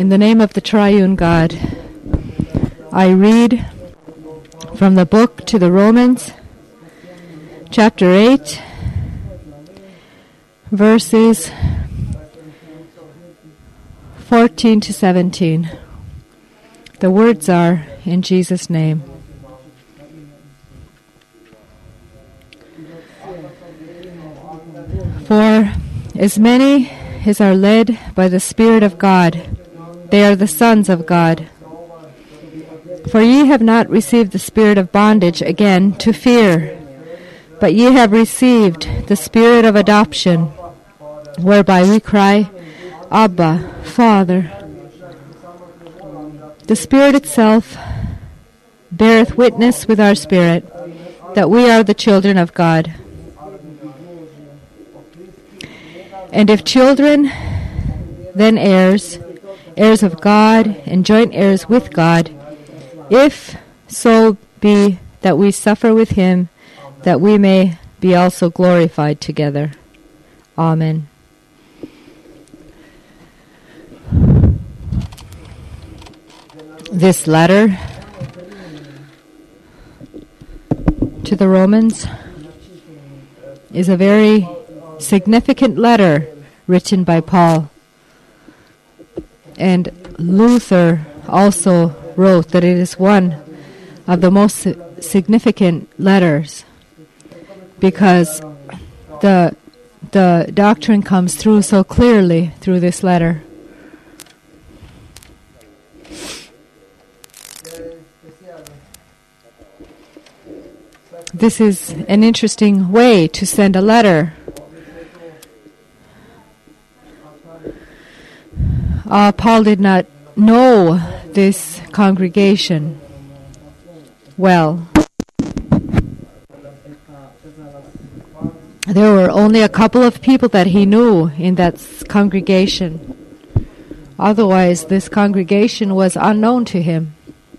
In the name of the Triune God, I read from the book to the Romans, chapter 8, verses 14 to 17. The words are, in Jesus' name. For as many as are led by the Spirit of God, they are the sons of God. For ye have not received the spirit of bondage again to fear, but ye have received the spirit of adoption, whereby we cry, Abba, Father. The Spirit itself beareth witness with our spirit that we are the children of God. And if children, then heirs, heirs of God, and joint heirs with God, if so be that we suffer with him, that we may be also glorified together. Amen. This letter to the Romans is a very significant letter written by Paul. And Luther also wrote that it is one of the most significant letters because the doctrine comes through so clearly through this letter. This is an interesting way to send a letter. Paul did not know this congregation well. There were only a couple of people that he knew in that congregation. Otherwise, this congregation was unknown to him.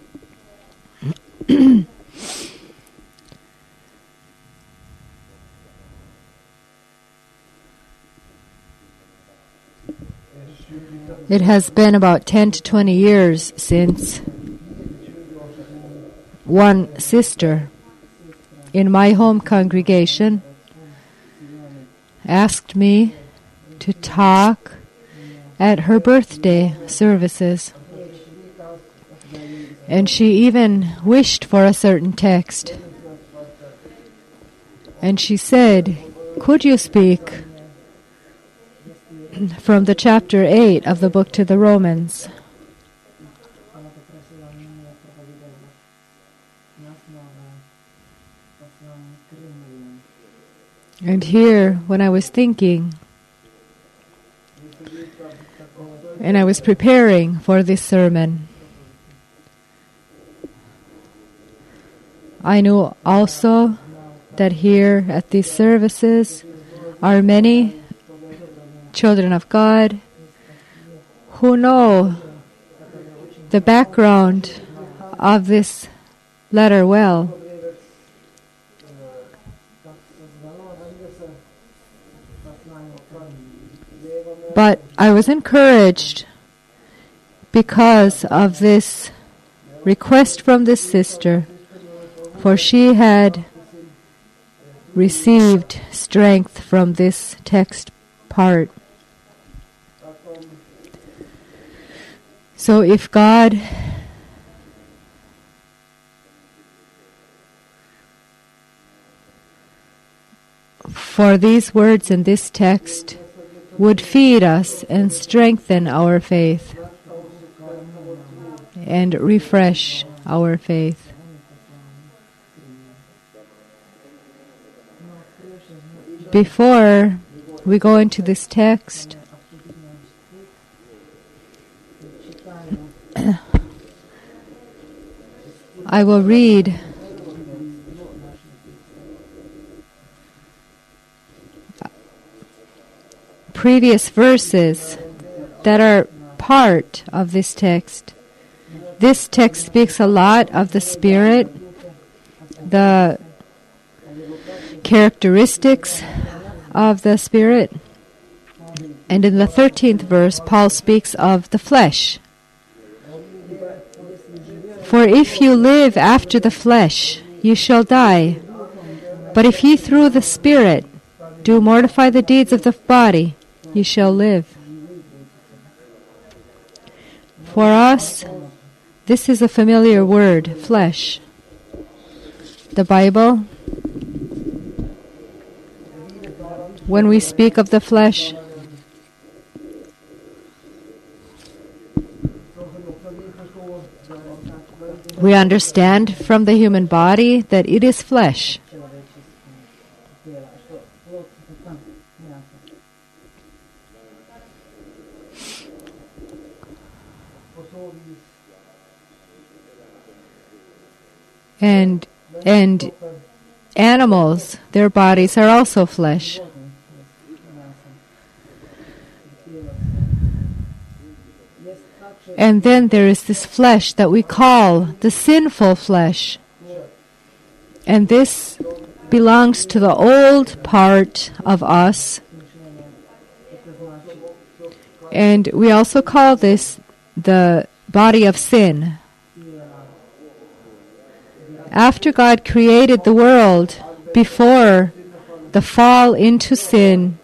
It has been about 10 to 20 years since one sister in my home congregation asked me to talk at her birthday services. And she even wished for a certain text. And she said, "Could you speak from the chapter 8 of the book to the Romans?" And here, when I was thinking, and I was preparing for this sermon, I knew also that here at these services are many children of God who know the background of this letter well. But I was encouraged because of this request from this sister, for she had received strength from this text part. So if God for these words in this text would feed us and strengthen our faith and refresh our faith. Before we go into this text, I will read previous verses that are part of this text. This text speaks a lot of the Spirit, the characteristics of the Spirit. And in the 13th verse, Paul speaks of the flesh For if you live after the flesh, you shall die. But if ye through the Spirit do mortify the deeds of the body, ye shall live. For us, this is a familiar word, flesh. The Bible, when we speak of the flesh, we understand from the human body that it is flesh. And animals, their bodies are also flesh. And then there is this flesh that we call the sinful flesh. And this belongs to the old part of us. And we also call this the body of sin. After God created the world, before the fall into sin,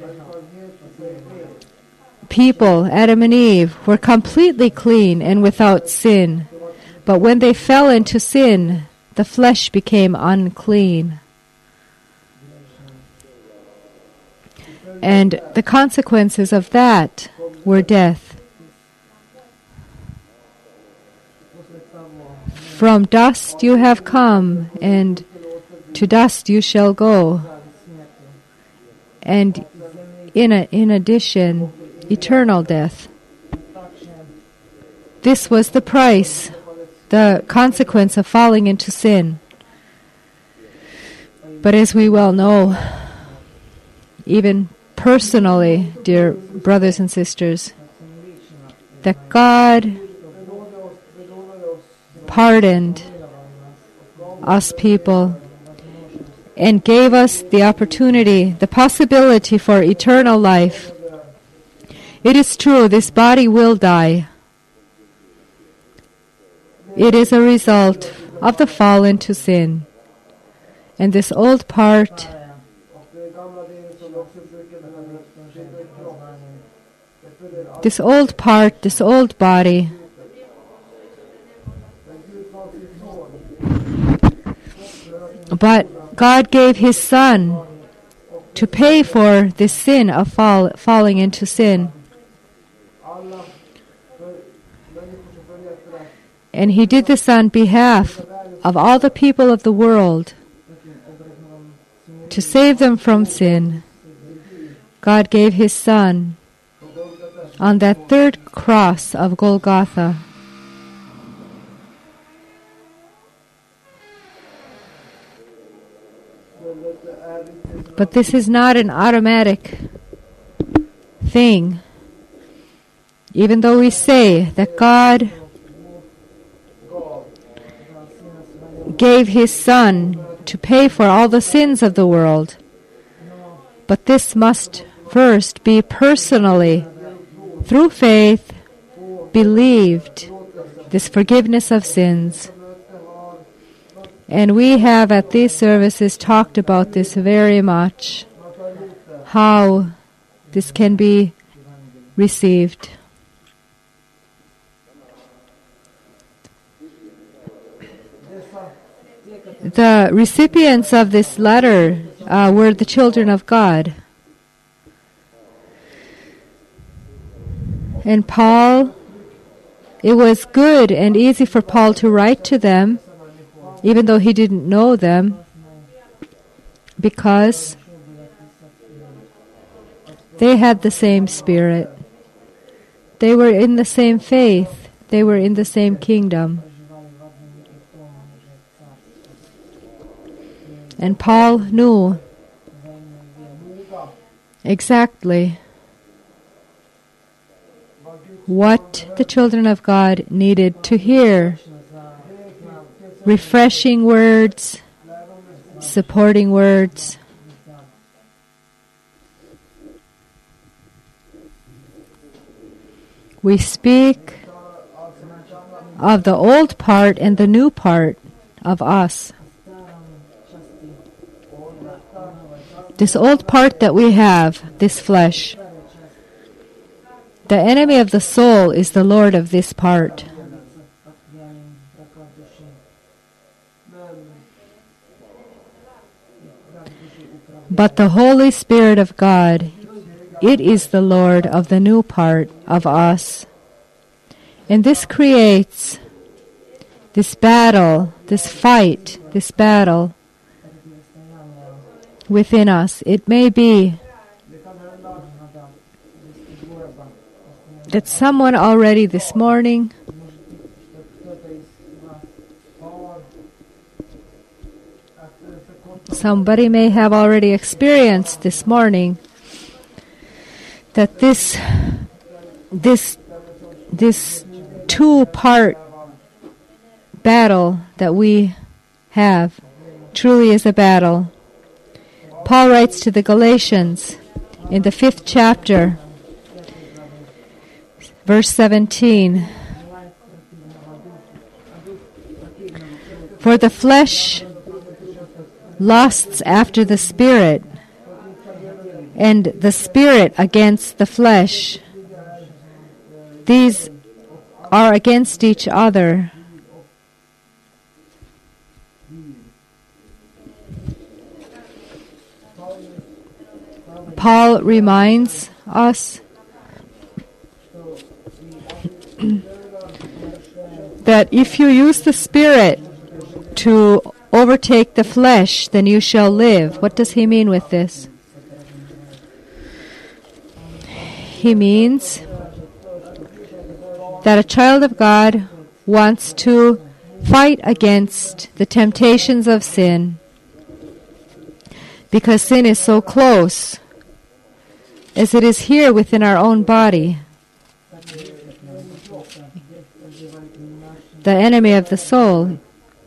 people, Adam and Eve, were completely clean and without sin. But when they fell into sin, the flesh became unclean. And the consequences of that were death. From dust you have come, and to dust you shall go. And in addition, eternal death. This was the price, the consequence of falling into sin. But as we well know, even personally, dear brothers and sisters, that God pardoned us people and gave us the opportunity, the possibility for eternal life. It is true, this body will die. It is a result of the fall into sin. And this old part, this old body, but God gave His Son to pay for this sin of falling into sin. And He did this on behalf of all the people of the world, to save them from sin. God gave His Son on that third cross of Golgotha. But this is not an automatic thing. Even though we say that God gave His Son to pay for all the sins of the world, but this must first be personally, through faith, believed, this forgiveness of sins. And we have at these services talked about this very much, how this can be received. The recipients of this letter were the children of God. And Paul, it was good and easy for Paul to write to them, even though he didn't know them, because they had the same spirit. They were in the same faith. They were in the same kingdom. And Paul knew exactly what the children of God needed to hear. Refreshing words, supporting words. We speak of the old part and the new part of us. This old part that we have, this flesh. The enemy of the soul is the Lord of this part. But the Holy Spirit of God, it is the Lord of the new part of us. And this creates this battle, this fight, this battle within us. It may be that someone already this morning somebody may have already experienced this morning that this two-part battle that we have truly is a battle. Paul writes to the Galatians in the 5th chapter, verse 17, "For the flesh lusts after the Spirit, and the Spirit against the flesh. These are against each other." Paul reminds us that if you use the Spirit to overtake the flesh, then you shall live. What does he mean with this? He means that a child of God wants to fight against the temptations of sin because sin is so close as it is here within our own body. The enemy of the soul.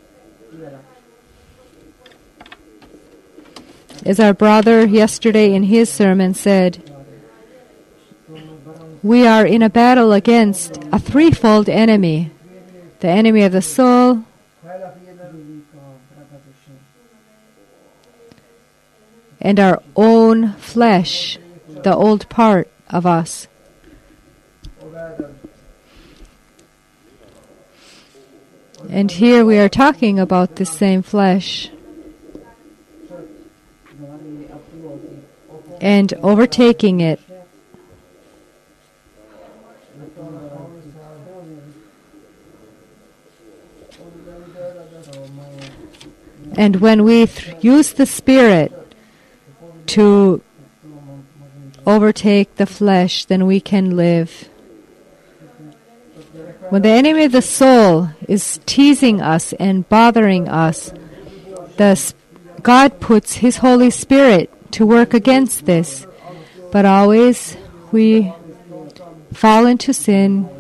As our brother yesterday in his sermon said, we are in a battle against a threefold enemy. The enemy of the soul, and our own flesh, the old part of us. And here we are talking about the same flesh and overtaking it. And when we use the Spirit to overtake the flesh, then we can live. When the enemy of the soul is teasing us and bothering us, God puts His Holy Spirit to work against this. But always we fall into sin.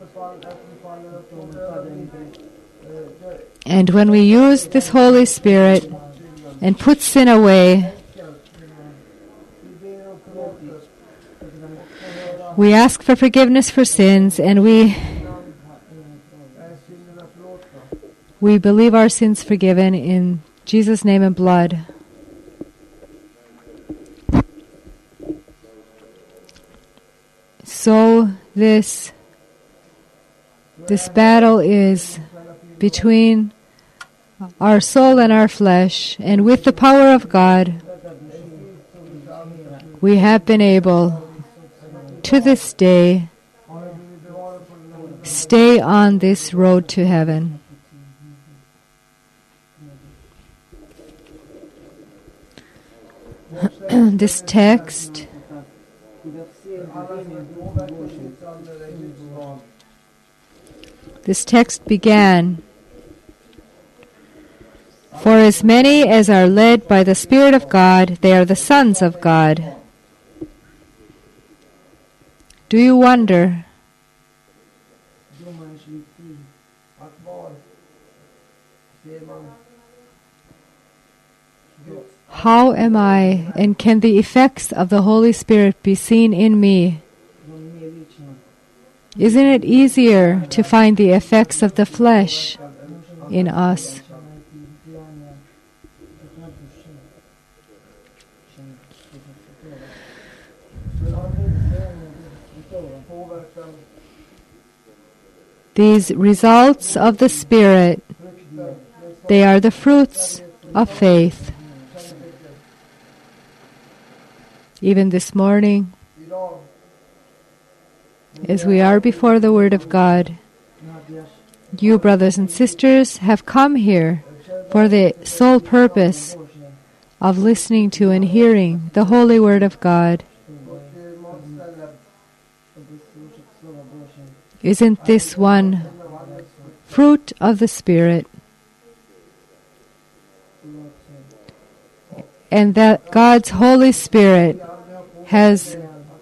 And when we use this Holy Spirit and put sin away, we ask for forgiveness for sins, and we believe our sins forgiven in Jesus' name and blood. So this battle is between our soul and our flesh, and with the power of God, we have been able to this day stay on this road to heaven. This text began, "For as many as are led by the Spirit of God, they are the sons of God." Do you wonder how am I, and can the effects of the Holy Spirit be seen in me? Isn't it easier to find the effects of the flesh in us? These results of the Spirit, they are the fruits of faith. Even this morning, as we are before the Word of God, you, brothers and sisters, have come here for the sole purpose of listening to and hearing the Holy Word of God. Isn't this one fruit of the Spirit? And that God's Holy Spirit has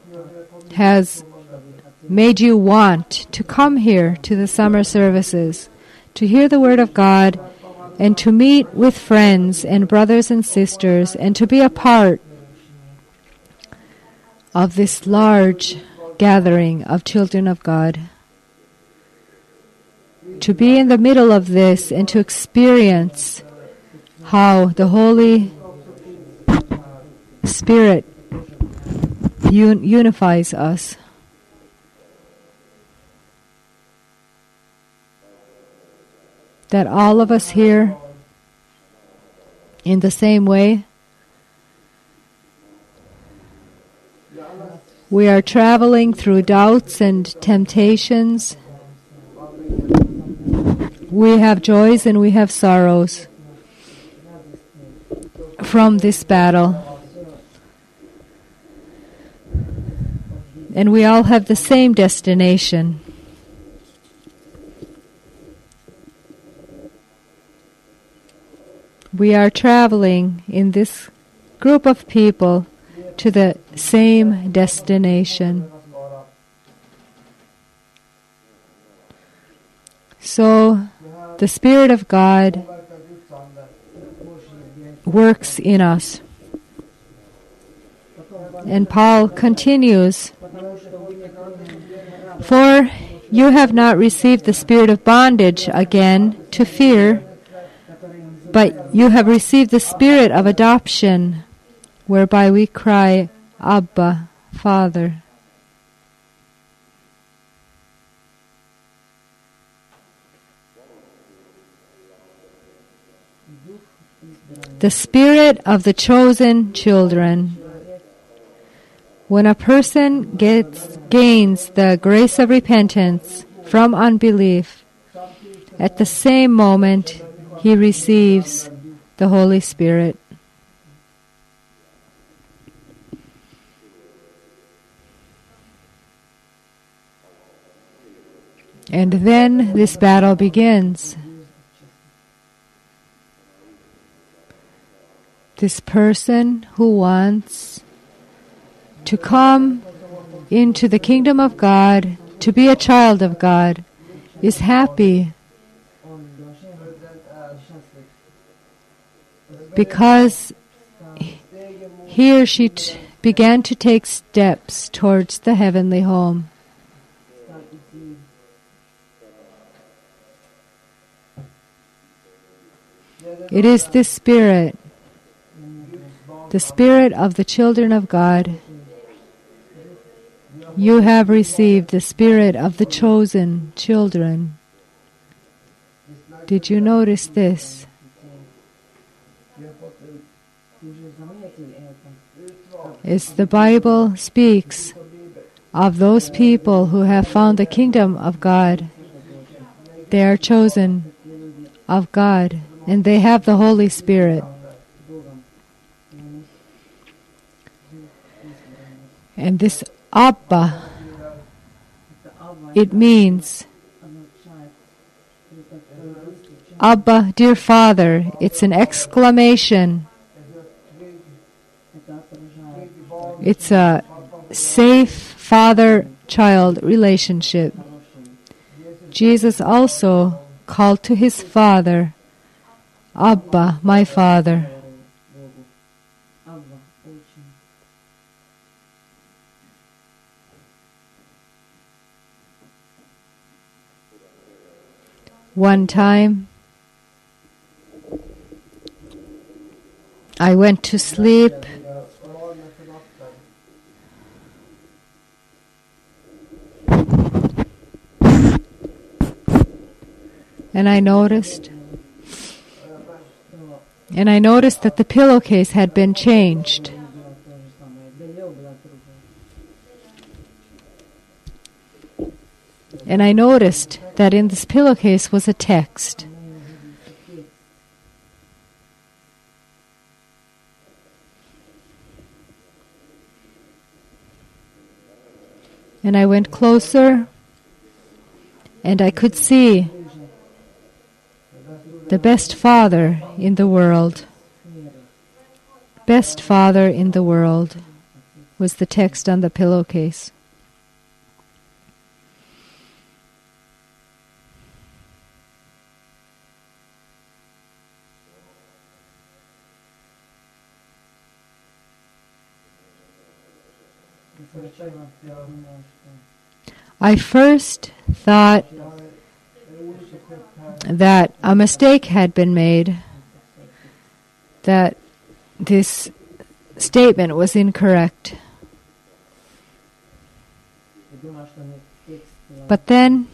made you want to come here to the summer services, to hear the Word of God, and to meet with friends and brothers and sisters, and to be a part of this large gathering of children of God. To be in the middle of this and to experience how the Holy Spirit unifies us. That all of us here, in the same way, we are traveling through doubts and temptations. We have joys and we have sorrows from this battle. And we all have the same destination. We are traveling in this group of people to the same destination. So, the Spirit of God works in us. And Paul continues, "For you have not received the spirit of bondage again to fear, but you have received the spirit of adoption, whereby we cry, Abba, Father." The spirit of the chosen children. When a person gains the grace of repentance from unbelief, at the same moment he receives the Holy Spirit. And then this battle begins. This person who wants to come into the kingdom of God, to be a child of God, is happy because he or she began to take steps towards the heavenly home. It is this spirit, the spirit of the children of God. You have received the spirit of the chosen children. Did you notice this? As the Bible speaks of those people who have found the kingdom of God, they are chosen of God, and they have the Holy Spirit. And this Abba, it means Abba, dear Father. It's an exclamation. It's a safe father-child relationship. Jesus also called to his Father, Abba, my Father. One time, I went to sleep and I noticed that the pillowcase had been changed. And I noticed that in this pillowcase was a text. And I went closer, and I could see the best father in the world. Best father in the world was the text on the pillowcase. I first thought that a mistake had been made, that this statement was incorrect. But then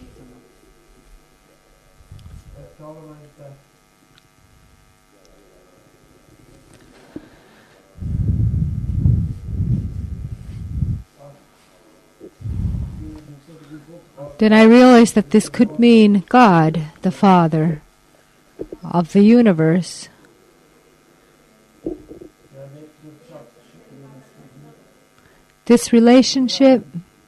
I realized that this could mean God, the Father of the universe. This relationship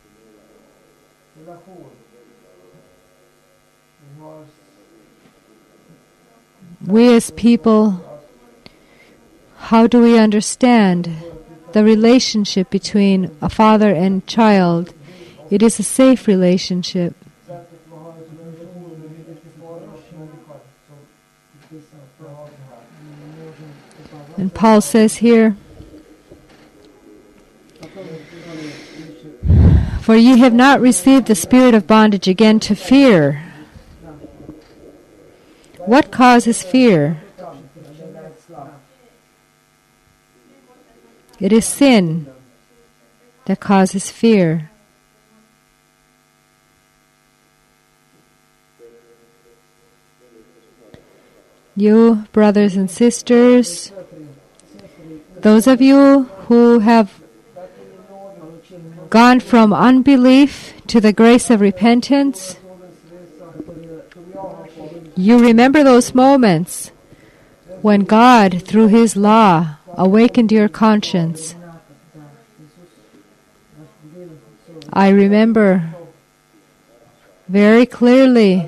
we as people, how do we understand the relationship between a father and child? It is a safe relationship. And Paul says here, "For ye have not received the spirit of bondage again to fear." What causes fear? It is sin that causes fear. You, brothers and sisters, those of you who have gone from unbelief to the grace of repentance, you remember those moments when God, through His law, awakened your conscience. I remember very clearly,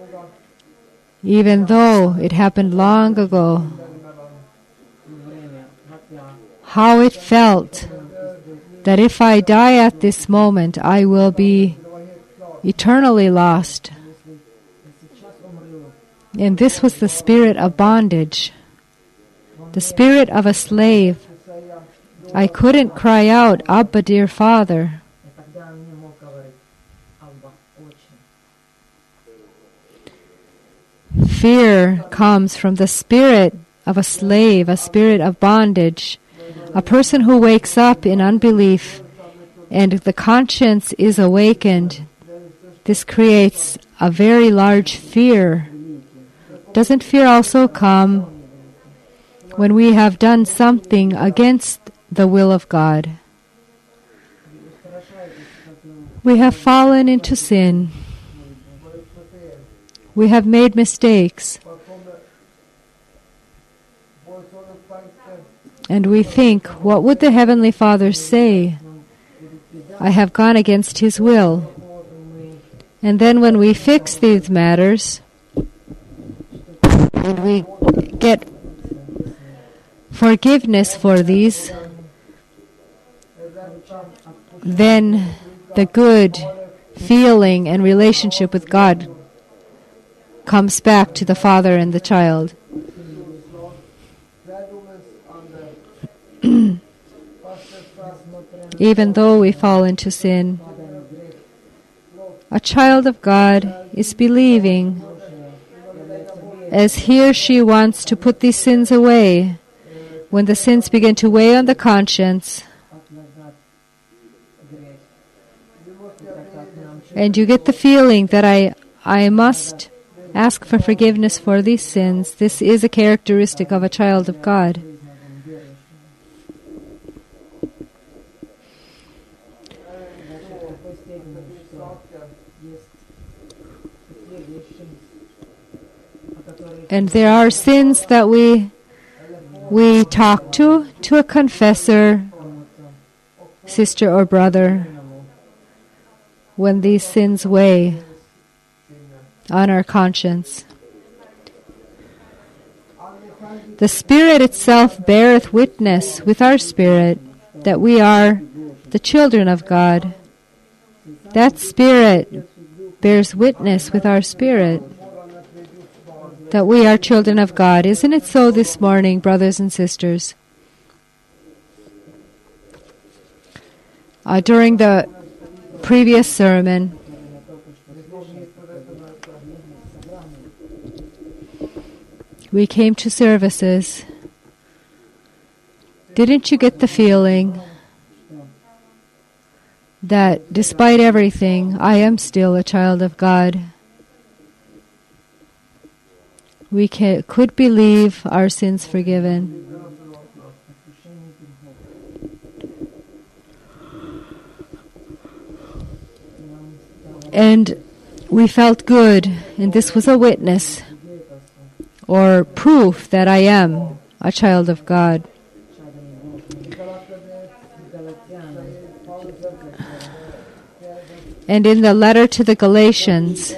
even though it happened long ago, how it felt that if I die at this moment, I will be eternally lost. And this was the spirit of bondage, the spirit of a slave. I couldn't cry out, "Abba, dear Father." Fear comes from the spirit of a slave, a spirit of bondage, a person who wakes up in unbelief and the conscience is awakened. This creates a very large fear. Doesn't fear also come when we have done something against the will of God? We have fallen into sin. We have made mistakes. And we think, what would the Heavenly Father say? I have gone against His will. And then when we fix these matters, and we get forgiveness for these, then the good feeling and relationship with God comes back to the father and the child. Even though we fall into sin, a child of God is believing as he or she wants to put these sins away, when the sins begin to weigh on the conscience, and you get the feeling that I must ask for forgiveness for these sins, this is a characteristic of a child of God. And there are sins that we talk to a confessor, sister or brother, when these sins weigh on our conscience. The Spirit itself beareth witness with our spirit that we are the children of God. That Spirit bears witness with our spirit that we are children of God. Isn't it so this morning, brothers and sisters? During the previous sermon, we came to services. Didn't you get the feeling that despite everything, I am still a child of God? We could believe our sins forgiven. And we felt good, and this was a witness or proof that I am a child of God. And in the letter to the Galatians,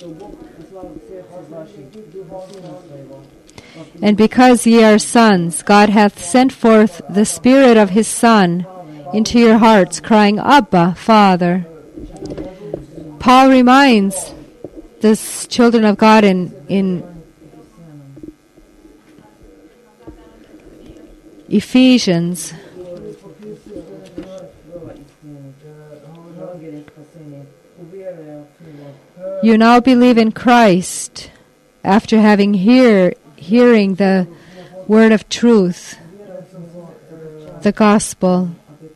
and because ye are sons, God hath sent forth the Spirit of His Son into your hearts, crying, Abba, Father. Paul reminds the children of God in Ephesians, you now believe in Christ after having hearing the word of truth, the gospel.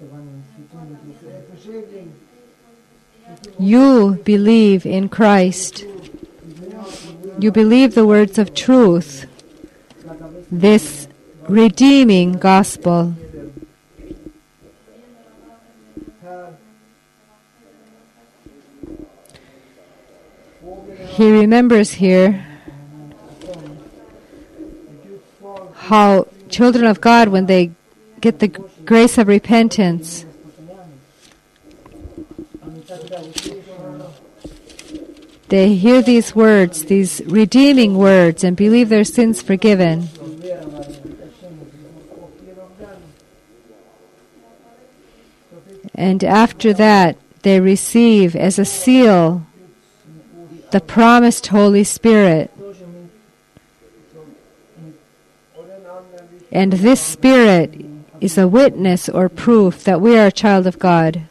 You believe in Christ. You believe the words of truth, this redeeming gospel. He remembers here how children of God, when they get the grace of repentance, they hear these words, these redeeming words, and believe their sins forgiven. And after that, they receive as a seal the promised Holy Spirit. And this Spirit is a witness or proof that we are a child of God.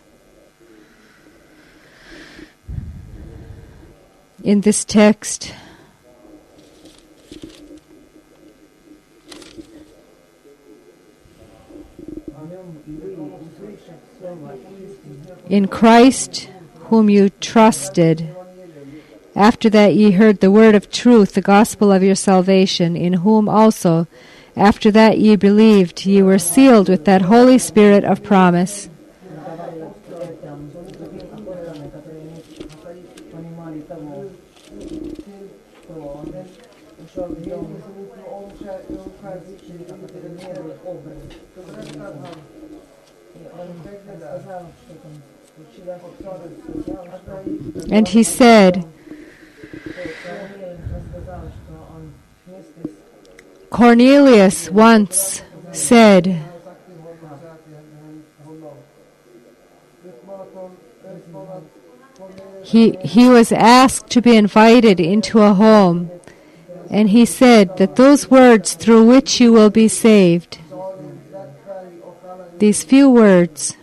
In this text, in Christ whom you trusted, after that ye heard the word of truth, the gospel of your salvation, in whom also, after that ye believed, ye were sealed with that Holy Spirit of promise. And he said, Cornelius once said, he was asked to be invited into a home, and he said that those words through which you will be saved, these few words,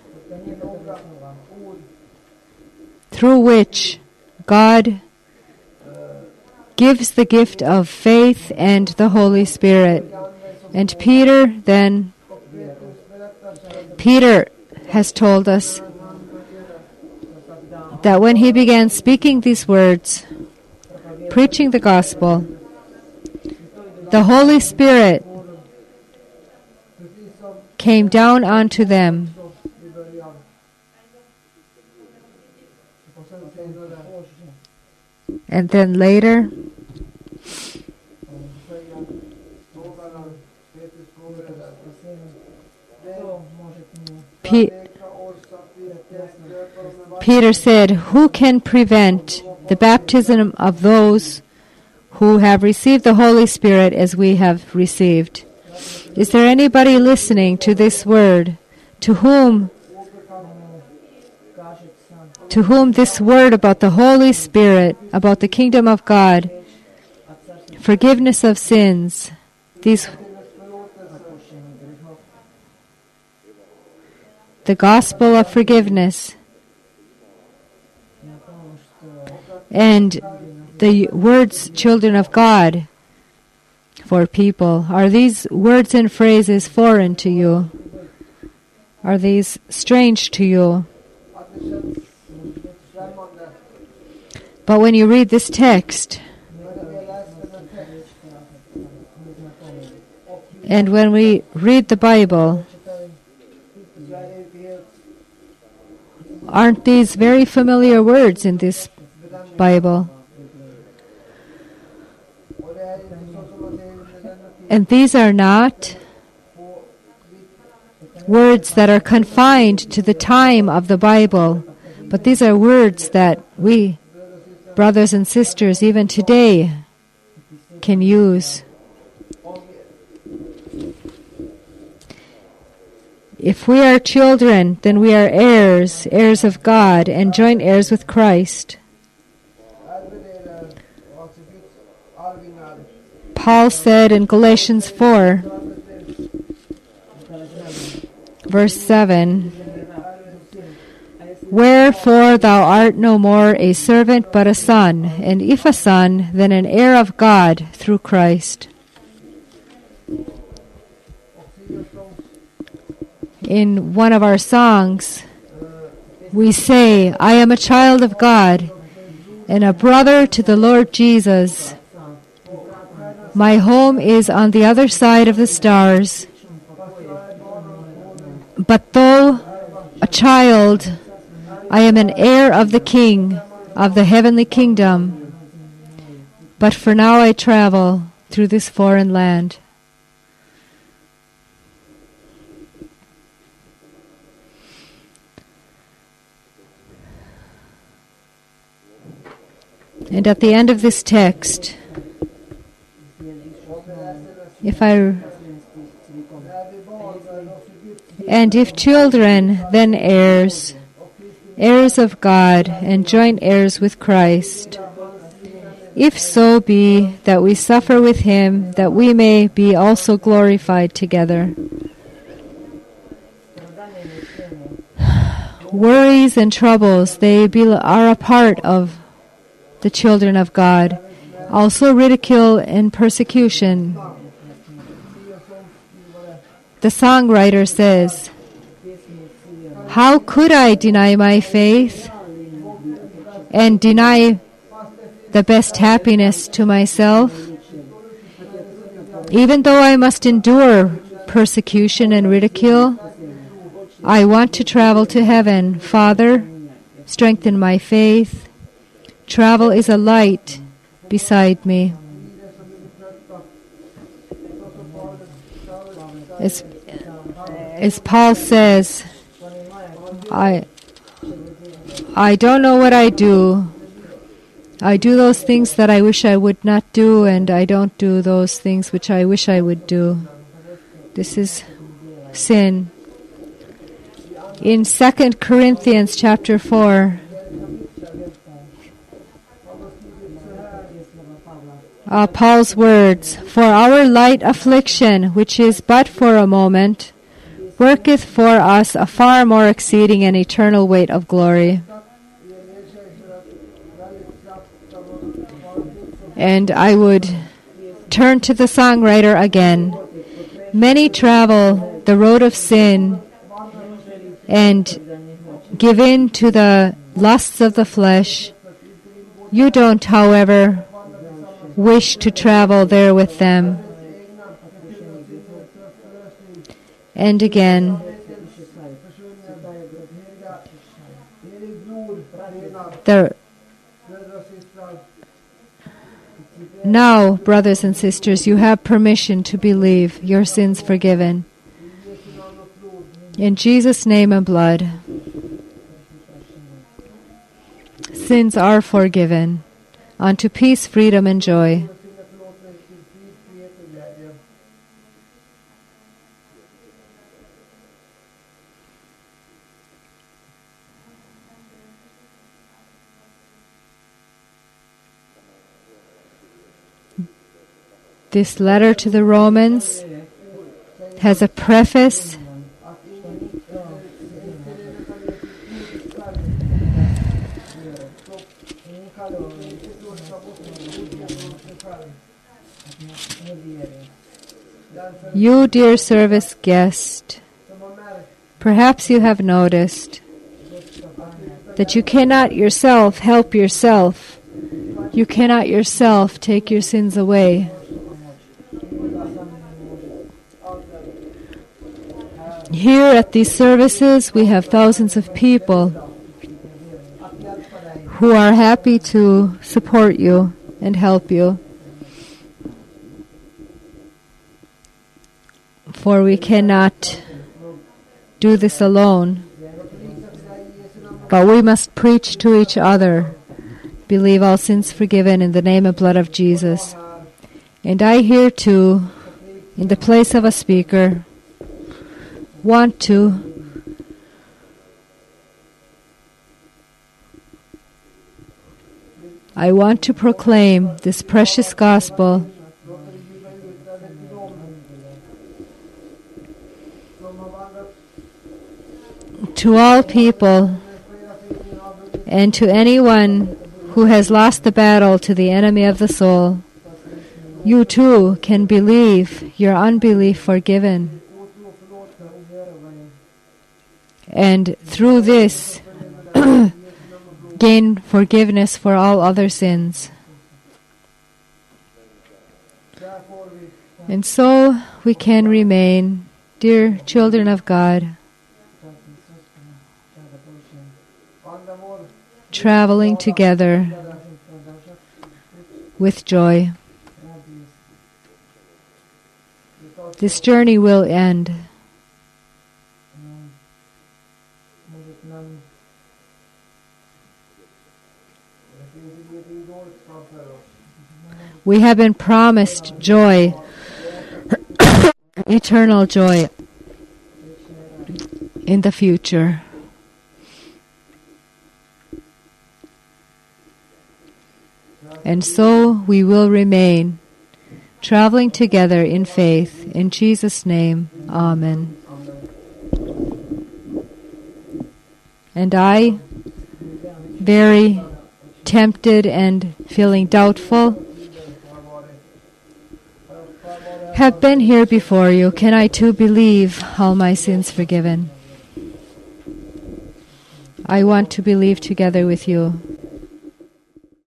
through which God gives the gift of faith and the Holy Spirit. And Peter has told us that when he began speaking these words, preaching the gospel, the Holy Spirit came down onto them. And then later, Peter said, "Who can prevent the baptism of those who have received the Holy Spirit as we have received?" Is there anybody listening to this word to whom this word about the Holy Spirit, about the kingdom of God, forgiveness of sins, the gospel of forgiveness, and the words children of God for people, are these words and phrases foreign to you? Are these strange to you? But when you read this text, and when we read the Bible, aren't these very familiar words in this Bible? And these are not words that are confined to the time of the Bible, but these are words that we, brothers and sisters, even today, can use. If we are children, then we are heirs, heirs of God, and joint heirs with Christ. Paul said in Galatians 4, verse 7, "Wherefore thou art no more a servant but a son, and if a son, then an heir of God through Christ." In one of our songs, we say, "I am a child of God and a brother to the Lord Jesus. My home is on the other side of the stars. But though a child, I am an heir of the King of the heavenly kingdom. But for now I travel through this foreign land." And at the end of this text, and if children, then heirs, heirs of God, and joint heirs with Christ, if so be that we suffer with him, that we may be also glorified together. Worries and troubles, are a part of the children of God. Also ridicule and persecution. The songwriter says, "How could I deny my faith and deny the best happiness to myself? Even though I must endure persecution and ridicule, I want to travel to heaven. Father, strengthen my faith. Travel is a light beside me." As Paul says, I don't know what I do. I do those things that I wish I would not do, and I don't do those things which I wish I would do. This is sin. In 2 Corinthians chapter 4, Paul's words, "For our light affliction, which is but for a moment, worketh for us a far more exceeding and eternal weight of glory." And I would turn to the songwriter again. Many travel the road of sin and give in to the lusts of the flesh. You don't, however, wish to travel there with them. And again, now, brothers and sisters, you have permission to believe your sins forgiven. In Jesus' name and blood, sins are forgiven. Unto peace, freedom, and joy. This letter to the Romans has a preface You, dear service guest, perhaps you have noticed that you cannot yourself help yourself. You cannot yourself take your sins away. Here at these services, we have thousands of people who are happy to support you and help you. For we cannot do this alone. But we must preach to each other. Believe all sins forgiven in the name and blood of Jesus. And I here too, in the place of a speaker, want to proclaim this precious gospel to all people and to anyone who has lost the battle to the enemy of the soul. You too can believe your unbelief forgiven. And through this, gain forgiveness for all other sins. And so we can remain, dear children of God, traveling together with joy. This journey will end. We have been promised joy, eternal joy in the future. And so we will remain, traveling together in faith. In Jesus' name, Amen. And I, very tempted and feeling doubtful, have been here before you. Can I too believe all my sins forgiven? I want to believe together with you.